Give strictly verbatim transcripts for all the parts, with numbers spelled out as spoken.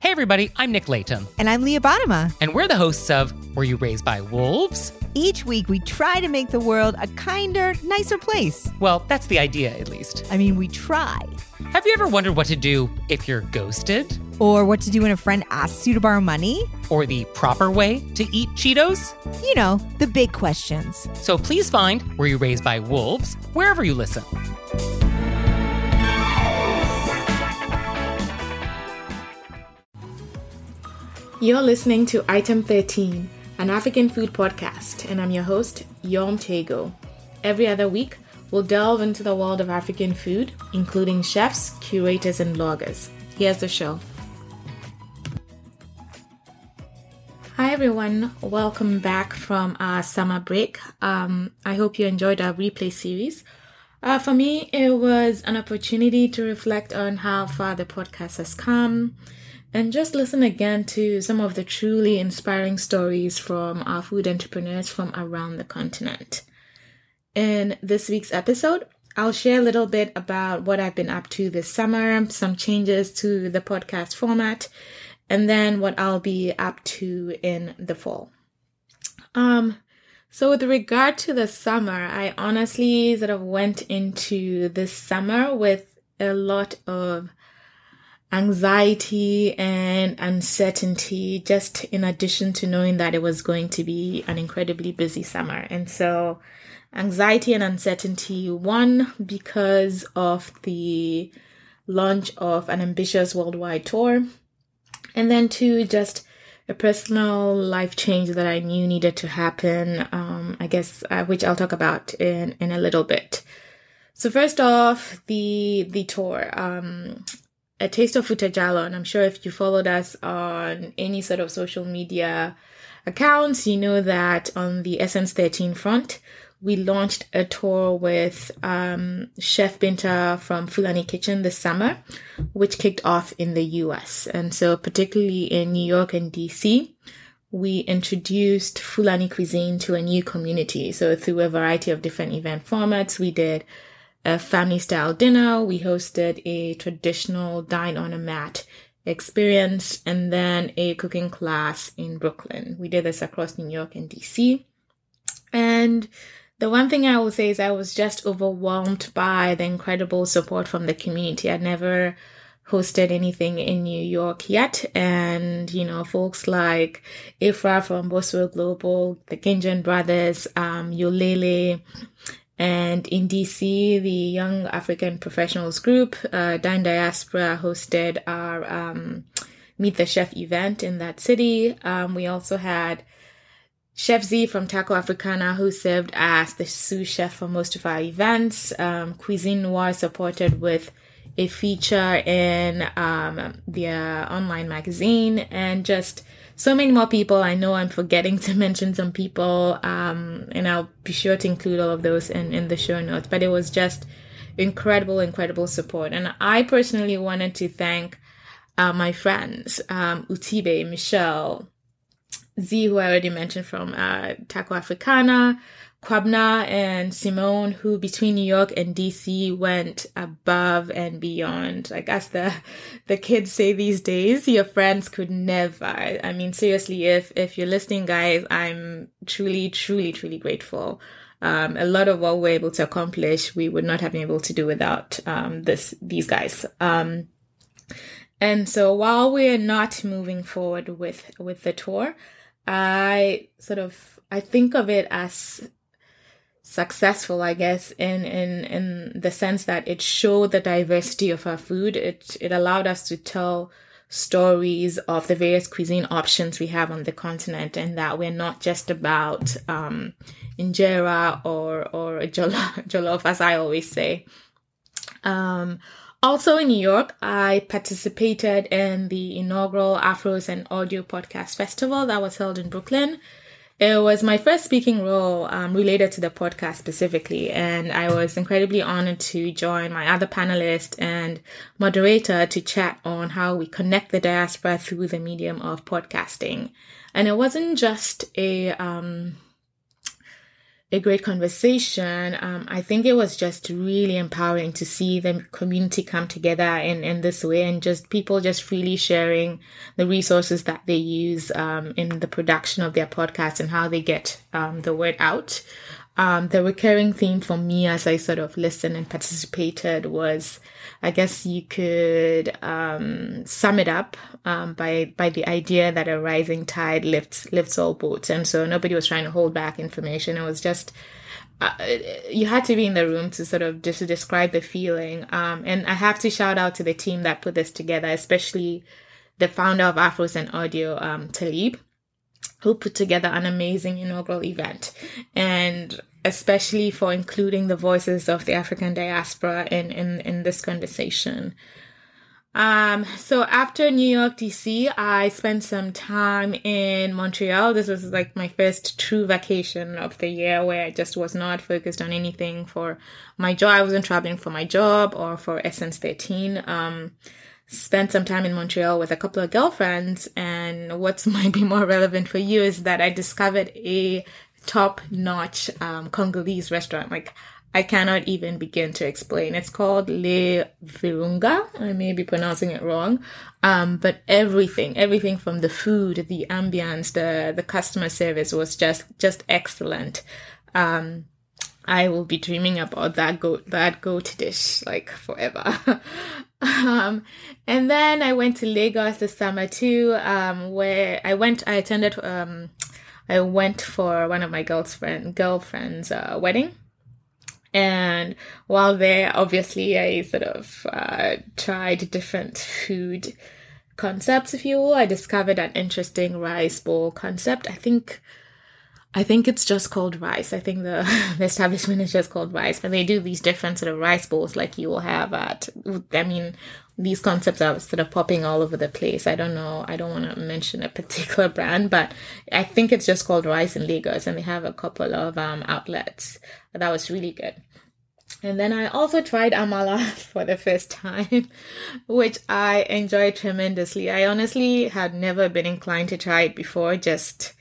Hey everybody, I'm Nick Layton. And I'm Leah Bottima. And we're the hosts of Were You Raised by Wolves? Each week we try to make the world a kinder, nicer place. Well, that's the idea, at least. I mean, we try. Have you ever wondered what to do if you're ghosted? Or what to do when a friend asks you to borrow money? Or the proper way to eat Cheetos? You know, the big questions. So please find Were You Raised by Wolves wherever you listen. You're listening to Item thirteen, an African food podcast, and I'm your host, Yom Tego. Every other week, we'll delve into the world of African food, including chefs, curators, and bloggers. Here's the show. Hi everyone, welcome back from our summer break. Um, I hope you enjoyed our replay series. Uh, for me, it was an opportunity to reflect on how far the podcast has come, and just listen again to some of the truly inspiring stories from our food entrepreneurs from around the continent. In this week's episode, I'll share a little bit about what I've been up to this summer, some changes to the podcast format, and then what I'll be up to in the fall. Um, so with regard to the summer, I honestly sort of went into this summer with a lot of anxiety and uncertainty, just in addition to knowing that it was going to be an incredibly busy summer. And so anxiety and uncertainty, one, because of the launch of an ambitious worldwide tour, and then two, just a personal life change that I knew needed to happen, um, I guess, uh, which I'll talk about in, in a little bit. So first off, the the tour. Um, A Taste of Futajalo, and I'm sure if you followed us on any sort of social media accounts, you know that on the Essence thirteen front, we launched a tour with um, Chef Binta from Fulani Kitchen this summer, which kicked off in the U S. And so particularly in New York and D C, we introduced Fulani cuisine to a new community. So through a variety of different event formats, we did a family-style dinner, we hosted a traditional dine on a mat experience, and then a cooking class in Brooklyn. We did this across New York and D C. And the one thing I will say is I was just overwhelmed by the incredible support from the community. I'd never hosted anything in New York yet, and, you know, folks like Ifra from Boswell Global, the Ginjan Brothers, um, Yolele, and in D C, the Young African Professionals Group, uh, Dine Diaspora, hosted our um, Meet the Chef event in that city. Um, we also had Chef Z from Taco Africana, who served as the sous chef for most of our events. Um, Cuisine Noir supported with a feature in um, their online magazine, and just so many more people. I know I'm forgetting to mention some people, um, and I'll be sure to include all of those in, in the show notes. But it was just incredible, incredible support. And I personally wanted to thank uh, my friends, um, Utibe, Michelle, Z, who I already mentioned from uh, Taco Africana, Kwabna, and Simone, who between New York and D C went above and beyond. Like, as the the kids say these days, your friends could never. I mean, seriously, if if you're listening, guys, I'm truly, truly, truly grateful. Um, a lot of what we're able to accomplish, we would not have been able to do without um, this these guys. Um, and so while we're not moving forward with with the tour, I sort of I think of it as successful, I guess, in, in, in the sense that it showed the diversity of our food. It, it allowed us to tell stories of the various cuisine options we have on the continent, and that we're not just about, um, injera or, or jollof, jollof, as I always say. Um, also in New York, I participated in the inaugural Afros and Audio Podcast Festival that was held in Brooklyn. It was my first speaking role um, related to the podcast specifically, and I was incredibly honored to join my other panelist and moderator to chat on how we connect the diaspora through the medium of podcasting. And it wasn't just a um, a great conversation. Um, I think it was just really empowering to see the community come together in, in this way, and just people just freely sharing the resources that they use um, in the production of their podcast and how they get um, the word out. Um, the recurring theme for me as I sort of listened and participated was, I guess you could um, sum it up um, by by the idea that a rising tide lifts lifts all boats, and so nobody was trying to hold back information. It was just uh, you had to be in the room to sort of just to describe the feeling. Um, and I have to shout out to the team that put this together, especially the founder of Afros and Audio, um, Talib, who put together an amazing inaugural event, and especially for including the voices of the African diaspora in, in, in this conversation. Um, so after New York, D C, I spent some time in Montreal. This was like my first true vacation of the year where I just was not focused on anything for my job. I wasn't traveling for my job or for Essence thirteen. Um, spent some time in Montreal with a couple of girlfriends, and what might be more relevant for you is that I discovered a top-notch um, Congolese restaurant. Like, I cannot even begin to explain. It's called Le Virunga. I may be pronouncing it wrong. Um, but everything, everything from the food, the ambience, the the customer service was just just excellent. Um, I will be dreaming about that goat that goat dish like forever. um, and then I went to Lagos this summer too, um, where I went. I attended. Um, I went for one of my girlfriend girlfriend's uh, wedding, and while there, obviously, I sort of uh, tried different food concepts, if you will. I discovered an interesting rice bowl concept. I think. I think it's just called rice. I think the, the establishment is just called rice, but they do these different sort of rice bowls like you will have at, I mean, these concepts are sort of popping all over the place. I don't know. I don't want to mention a particular brand, but I think it's just called Rice in Lagos, and they have a couple of um, outlets. That was really good. And then I also tried amala for the first time, which I enjoyed tremendously. I honestly had never been inclined to try it before, just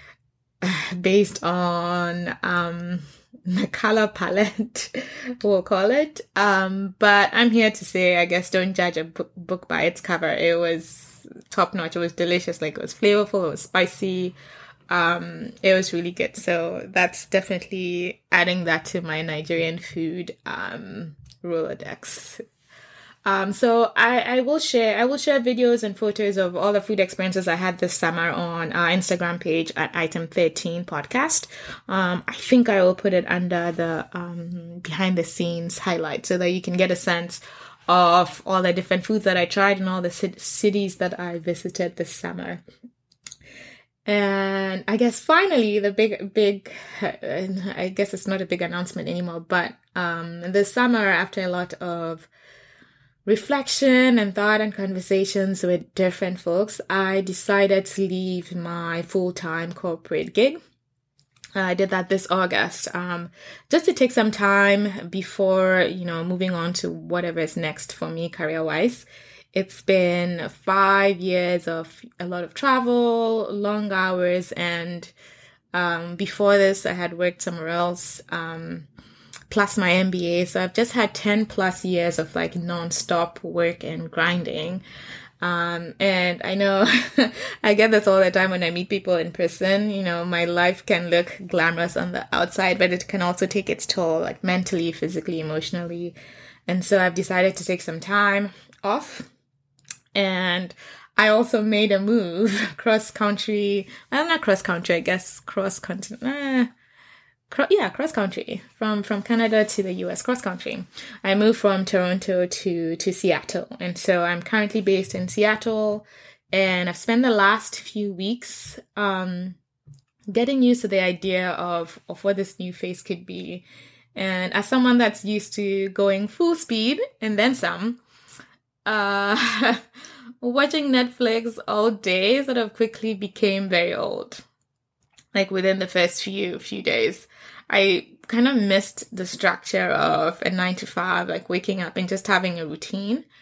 based on um the color palette, we'll call it. Um, but I'm here to say, I guess, don't judge a book, book by its cover. It was top notch. It was delicious. Like, it was flavorful. It was spicy. Um, it was really good. So that's definitely adding that to my Nigerian food um Rolodex. Um, so I, I will share, I will share videos and photos of all the food experiences I had this summer on our Instagram page at item thirteen podcast. Um, I think I will put it under the, um, behind the scenes highlight so that you can get a sense of all the different foods that I tried and all the c- cities that I visited this summer. And I guess finally the big, big, I guess it's not a big announcement anymore, but, um, this summer, after a lot of reflection and thought and conversations with different folks, I decided to leave my full-time corporate gig. I did that this August, um, just to take some time before, you know, moving on to whatever is next for me career-wise. It's been five years of a lot of travel, long hours, and um, before this, I had worked somewhere else, um, plus my M B A. So I've just had ten plus years of like nonstop work and grinding. Um, and I know I get this all the time when I meet people in person. You know, my life can look glamorous on the outside, but it can also take its toll, like mentally, physically, emotionally. And so I've decided to take some time off. And I also made a move cross country. Well, not cross country, I guess cross continent. Eh, cro- yeah, cross country from, from Canada to the U S, cross country. I moved from Toronto to, to Seattle. And so I'm currently based in Seattle, and I've spent the last few weeks, um, getting used to the idea of, of what this new phase could be. And as someone that's used to going full speed and then some, uh, watching Netflix all day sort of quickly became very old. Like within the first few few days, I kind of missed the structure of a nine to five, like waking up and just having a routine.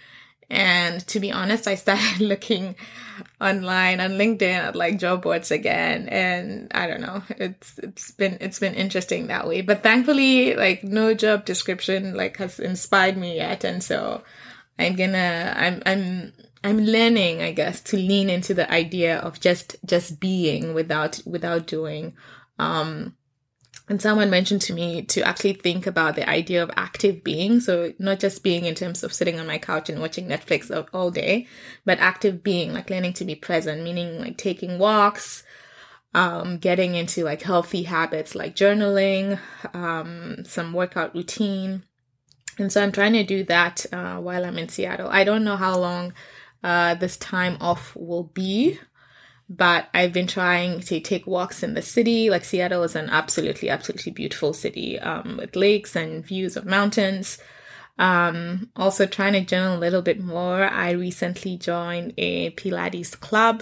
And to be honest, I started looking online on LinkedIn at like job boards again. And I don't know, it's, it's been, it's been interesting that way. But thankfully, like no job description like has inspired me yet. And so I'm gonna, I'm, I'm, I'm learning, I guess, to lean into the idea of just, just being without, without doing. Um, And someone mentioned to me to actually think about the idea of active being. So not just being in terms of sitting on my couch and watching Netflix all day, but active being, like learning to be present, meaning like taking walks, um, getting into like healthy habits like journaling, um, some workout routine. And so I'm trying to do that uh, while I'm in Seattle. I don't know how long uh, this time off will be. But I've been trying to take walks in the city. Like Seattle is an absolutely, absolutely beautiful city um, with lakes and views of mountains. Um, also trying to journal a little bit more. I recently joined a Pilates club.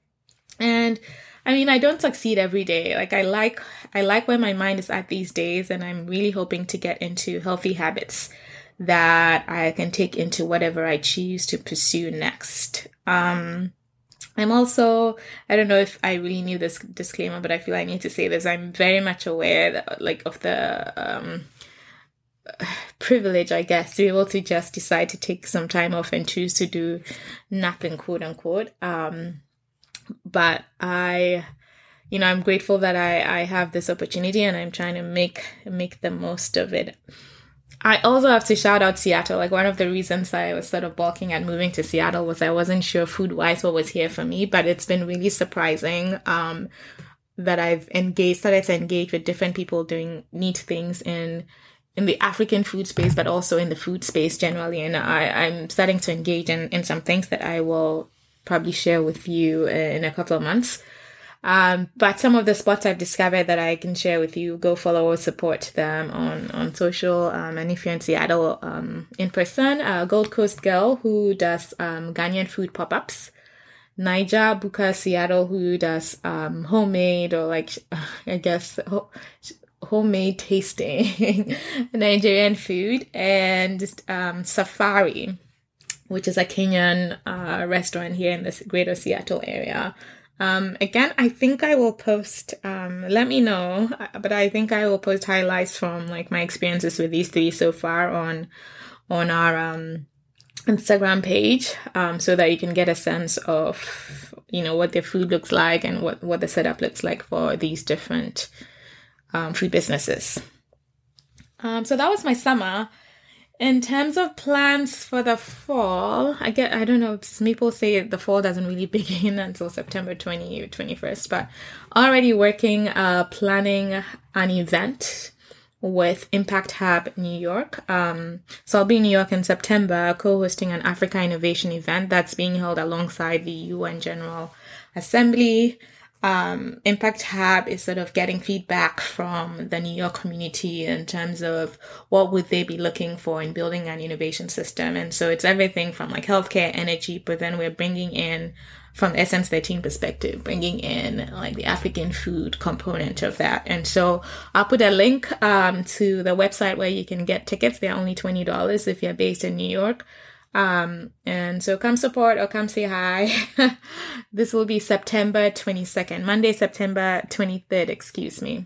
And I mean, I don't succeed every day. Like I like, I like where my mind is at these days. And I'm really hoping to get into healthy habits that I can take into whatever I choose to pursue next. Um, I'm also, I don't know if I really need this disclaimer, but I feel I need to say this. I'm very much aware that, like, of the um, privilege, I guess, to be able to just decide to take some time off and choose to do nothing, quote unquote. Um, but I, you know, I'm grateful that I, I have this opportunity and I'm trying to make, make the most of it. I also have to shout out Seattle. Like one of the reasons I was sort of balking at moving to Seattle was I wasn't sure food-wise what was here for me, but it's been really surprising um, that I've engaged, started to engage with different people doing neat things in in the African food space, but also in the food space generally. And I, I'm starting to engage in, in some things that I will probably share with you in a couple of months. Um, but some of the spots I've discovered that I can share with you, go follow or support them on, on social. Um, and if you're in Seattle, um, in person, a Gold Coast girl who does, um, Ghanaian food pop-ups, Naija Buka Seattle, who does, um, homemade or like, I guess, ho- homemade tasting Nigerian food, and, um, Safari, which is a Kenyan, uh, restaurant here in the greater Seattle area. Um, again, I think I will post, um, let me know, but I think I will post highlights from like my experiences with these three so far on, on our, um, Instagram page, um, so that you can get a sense of, you know, what their food looks like and what, what the setup looks like for these different, um, food businesses. Um, so that was my summer. In terms of plans for the fall, I get, I don't know, some people say the fall doesn't really begin until September twentieth, twenty-first, but already working, uh, planning an event with Impact Hub New York. Um, so I'll be in New York in September, co-hosting an Africa Innovation event that's being held alongside the U N General Assembly. Um, Impact Hub is sort of getting feedback from the New York community in terms of what would they be looking for in building an innovation system. And so it's everything from like healthcare, energy, but then we're bringing in, from Essence thirteen perspective, bringing in like the African food component of that. And so I'll put a link um, to the website where you can get tickets. They're only twenty dollars if you're based in New York. Um, and so come support or come say hi. This will be September twenty-second, Monday, September twenty-third, excuse me,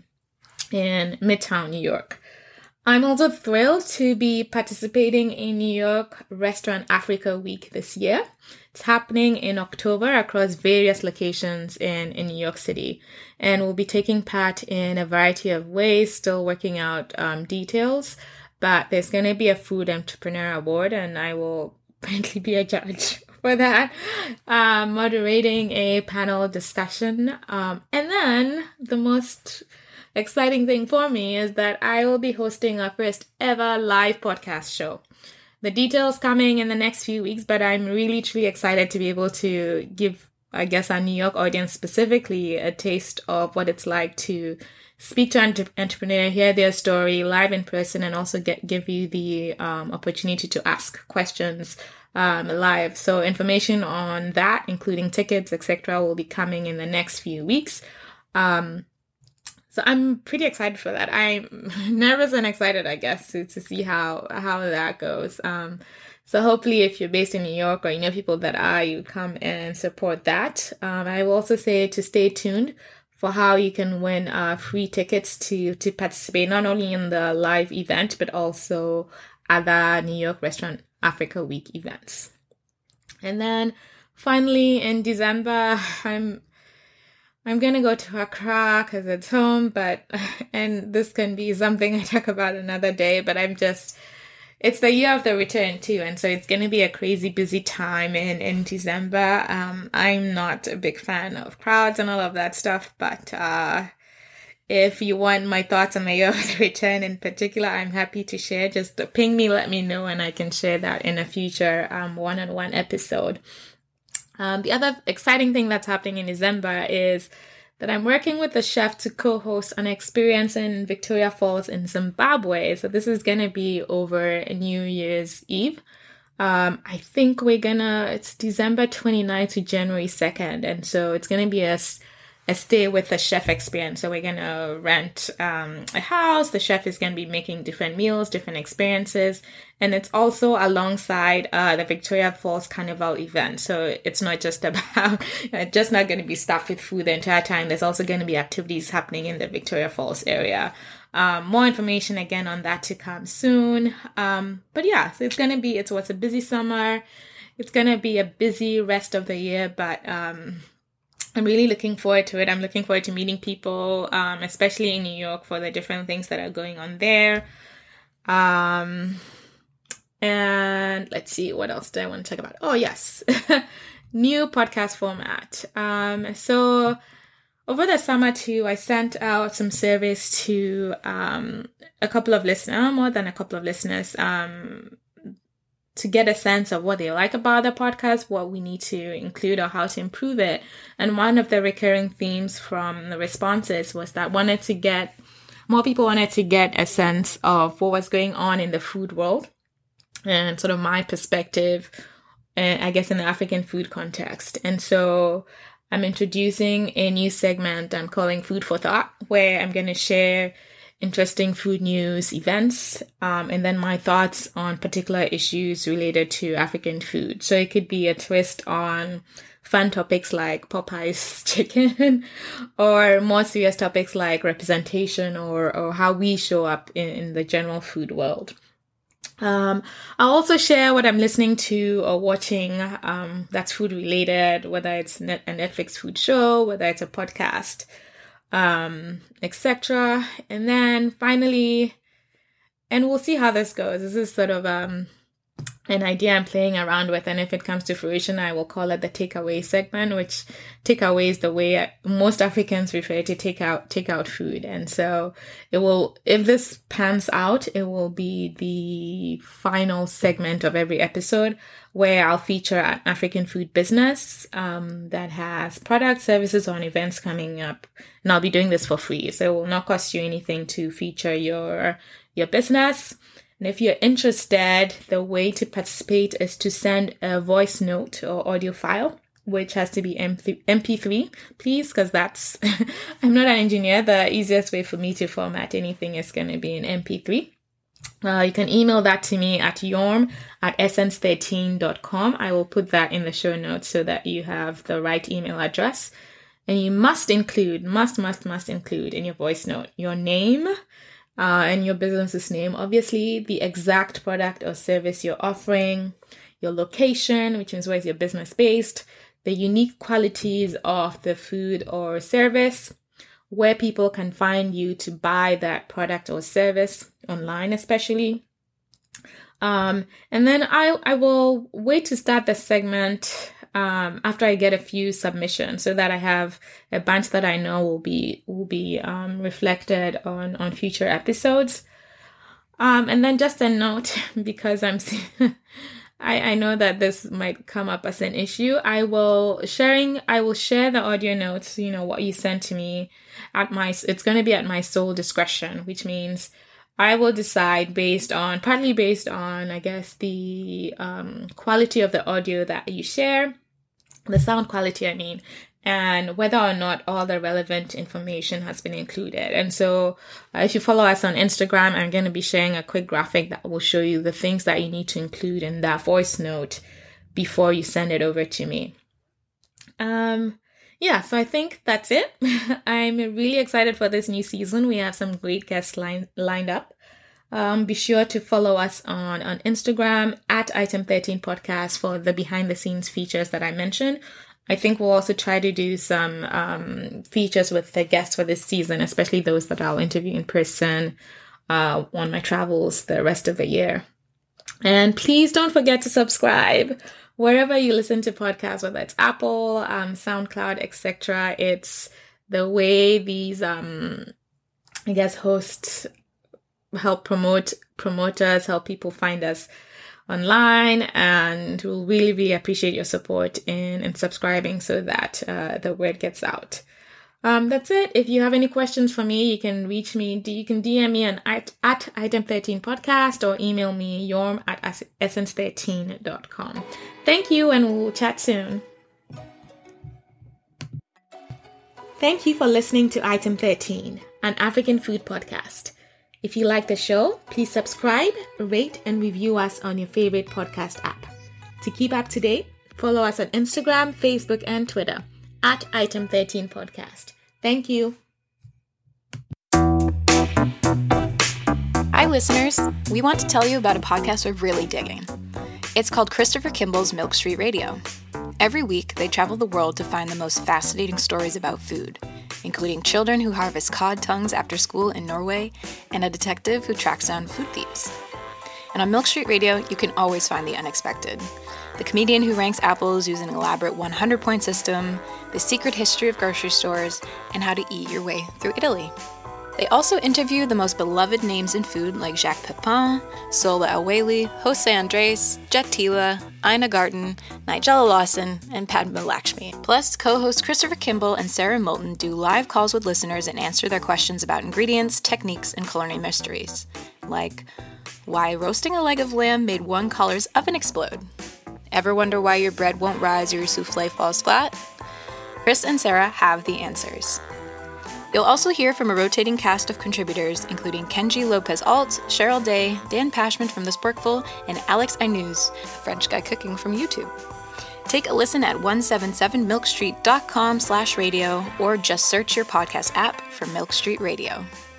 in Midtown, New York. I'm also thrilled to be participating in New York Restaurant Africa Week this year. It's happening in October across various locations in, in New York City, and we'll be taking part in a variety of ways, still working out um, details. But there's going to be a Food Entrepreneur Award, and I will apparently be a judge for that, uh, moderating a panel discussion. Um, and then the most exciting thing for me is that I will be hosting our first ever live podcast show. The details coming in the next few weeks, but I'm really, truly excited to be able to give, I guess, our New York audience specifically a taste of what it's like to speak to an entrepreneur, hear their story live in person, and also get give you the um, opportunity to ask questions um, live. So information on that, including tickets, et cetera, will be coming in the next few weeks. Um, so I'm pretty excited for that. I'm nervous and excited, I guess, to, to see how how that goes. Um, So hopefully if you're based in New York or you know people that are, you come and support that. Um, I will also say to stay tuned for how you can win uh, free tickets to, to participate not only in the live event, but also other New York Restaurant Africa Week events. And then finally in December, I'm I'm going to go to Accra because it's home, but, and this can be something I talk about another day, but I'm just, it's the year of the return too. And so it's going to be a crazy busy time in, in December. Um, I'm not a big fan of crowds and all of that stuff, but, uh, if you want my thoughts on the year of the return in particular, I'm happy to share. Just ping me, let me know, and I can share that in a future, um, one-on-one episode. Um, the other exciting thing that's happening in December is that I'm working with a chef to co-host an experience in Victoria Falls in Zimbabwe. So this is going to be over New Year's Eve. Um, I think we're gonna, it's December twenty-ninth to January second. And so it's going to be a, a stay with a chef experience. So we're going to rent um, a house. The chef is going to be making different meals, different experiences. And it's also alongside uh, the Victoria Falls Carnival event. So it's not just about, it's just not going to be stuffed with food the entire time. There's also going to be activities happening in the Victoria Falls area. Um, more information again on that to come soon. Um, but yeah, so it's going to be, it's what's a busy summer. It's going to be a busy rest of the year, but um, I'm really looking forward to it. I'm looking forward to meeting people, um, especially in New York for the different things that are going on there. Um, and let's see, what else do I want to talk about? Oh, yes. New podcast format. Um, so over the summer too, I sent out some surveys to um, a couple of listeners, more than a couple of listeners, um, to get a sense of what they like about the podcast, what we need to include or how to improve it. And one of the recurring themes from the responses was that wanted to get, more people wanted to get a sense of what was going on in the food world and sort of my perspective, uh, I guess, in the African food context. And so I'm introducing a new segment I'm calling Food for Thought, where I'm going to share interesting food news, events, um, and then my thoughts on particular issues related to African food. So it could be a twist on fun topics like Popeye's chicken, or more serious topics like representation or, or how we show up in, in the general food world. Um, I'll also share what I'm listening to or watching um, that's food related, whether it's net- a Netflix food show, whether it's a podcast, um, et cetera. And then finally, and we'll see how this goes. This is sort of um, an idea I'm playing around with, and if it comes to fruition, I will call it the takeaway segment, which takeaway is the way most Africans refer to take out take out food. And so it will, if this pans out, it will be the final segment of every episode where I'll feature an African food business um, that has products, services, or events coming up. And I'll be doing this for free. So it will not cost you anything to feature your your business. And if you're interested, the way to participate is to send a voice note or audio file, which has to be M P three, please, because that's, I'm not an engineer. The easiest way for me to format anything is going to be in M P three. Uh, you can email that to me at yorm at essence thirteen dot com. I will put that in the show notes so that you have the right email address. And you must include, must, must, must include in your voice note your name, Uh, and your business's name, obviously, the exact product or service you're offering, your location, which means where's your business based, the unique qualities of the food or service, where people can find you to buy that product or service online, especially. Um, and then I, I will wait to start the segment Um, after I get a few submissions, so that I have a bunch that I know will be will be um, reflected on, on future episodes. Um, and then just a note, because I'm I, I know that this might come up as an issue. I will sharing I will share the audio notes, you know, what you sent to me at my it's going to be at my sole discretion, which means I will decide based on, partly based on, I guess, the um, quality of the audio that you share, the sound quality, I mean, and whether or not all the relevant information has been included. And so uh, if you follow us on Instagram, I'm going to be sharing a quick graphic that will show you the things that you need to include in that voice note before you send it over to me. Um, yeah, so I think that's it. I'm really excited for this new season. We have some great guests line- lined up. Um, be sure to follow us on, on Instagram at Item thirteen Podcast for the behind the scenes features that I mentioned. I think we'll also try to do some um, features with the guests for this season, especially those that I'll interview in person uh, on my travels the rest of the year. And please don't forget to subscribe wherever you listen to podcasts, whether it's Apple, um, SoundCloud, et cetera. It's the way these, um, I guess, hosts help promote promoters, help people find us online, and we'll really, really appreciate your support in, in subscribing so that uh, the word gets out. Um, that's it. If you have any questions for me, you can reach me. You can D M me on at, at Item thirteen Podcast or email me yorm at essence thirteen dot com. Thank you, and we'll chat soon. Thank you for listening to Item thirteen, an African food podcast. If you like the show, please subscribe, rate, and review us on your favorite podcast app. To keep up to date, follow us on Instagram, Facebook, and Twitter at Item thirteen Podcast. Thank you. Hi, listeners. We want to tell you about a podcast we're really digging. It's called Christopher Kimball's Milk Street Radio. Every week, they travel the world to find the most fascinating stories about food, including children who harvest cod tongues after school in Norway and a detective who tracks down food thieves. And on Milk Street Radio, you can always find the unexpected. The comedian who ranks apples using an elaborate one hundred point system, the secret history of grocery stores, and how to eat your way through Italy. They also interview the most beloved names in food like Jacques Pepin, Sola El-Waylly, Jose Andres, Jet Tila, Ina Garten, Nigella Lawson, and Padma Lakshmi. Plus, co-hosts Christopher Kimball and Sarah Moulton do live calls with listeners and answer their questions about ingredients, techniques, and culinary mysteries. Like, why roasting a leg of lamb made one caller's oven explode? Ever wonder why your bread won't rise or your souffle falls flat? Chris and Sarah have the answers. You'll also hear from a rotating cast of contributors, including Kenji Lopez-Alt, Cheryl Day, Dan Pashman from The Sporkful, and Alex Ainuz, a French guy cooking from YouTube. Take a listen at one seventy-seven milk street dot com slash radio or just search your podcast app for Milk Street Radio.